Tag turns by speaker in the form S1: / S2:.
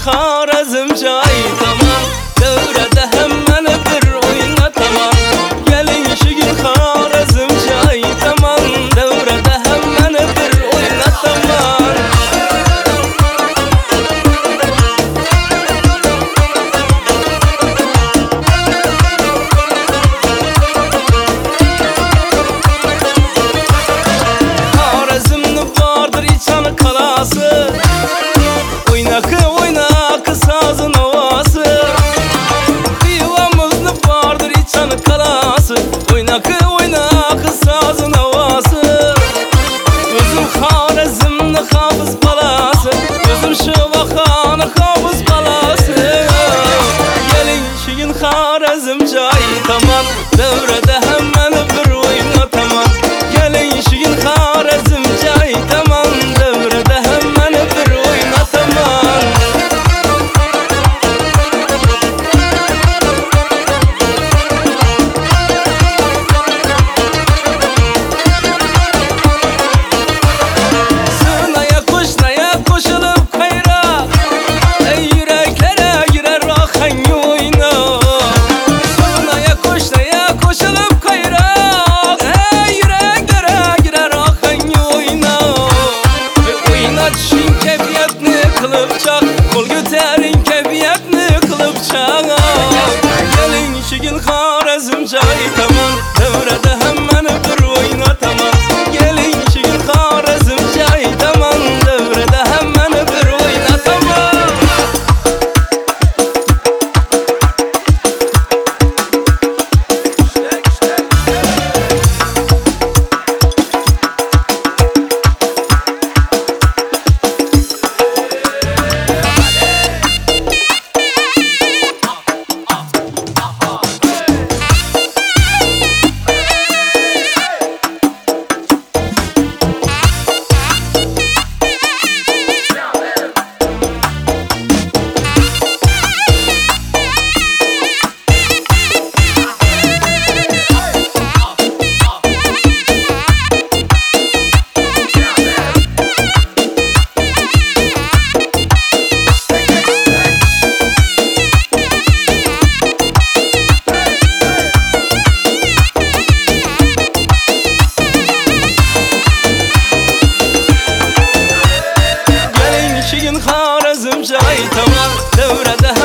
S1: Xorazmcha aytaman, davrada hammani bir o'ynataman. Kelinishigin Xorazmcha aytaman, davrada hammani bir o'ynataman. Xorazmni bordir ichani qalasi, oynakı sazın ovası. Divamızlı vardır içanı kalası, oynakı sazın ovası. Özüm Xorazmni hafız qalası, özüm Şıvaxanı hafız qalası. Kelinishigin Xorazmcha aytaman, davrada hammani bir o'ynataman. Kelinishigin Xorazmcha aytaman, davrada hammani bir o'ynataman. Kol göterin kefiyetni kılıp çağa. Kelinishigin Xorazmcha aytaman, davrada hammani bir o'ynataman. Kelinishigin Xorazmcha aytaman, davrada hammani bir o'ynataman. Xorazmcha aytaman, davrada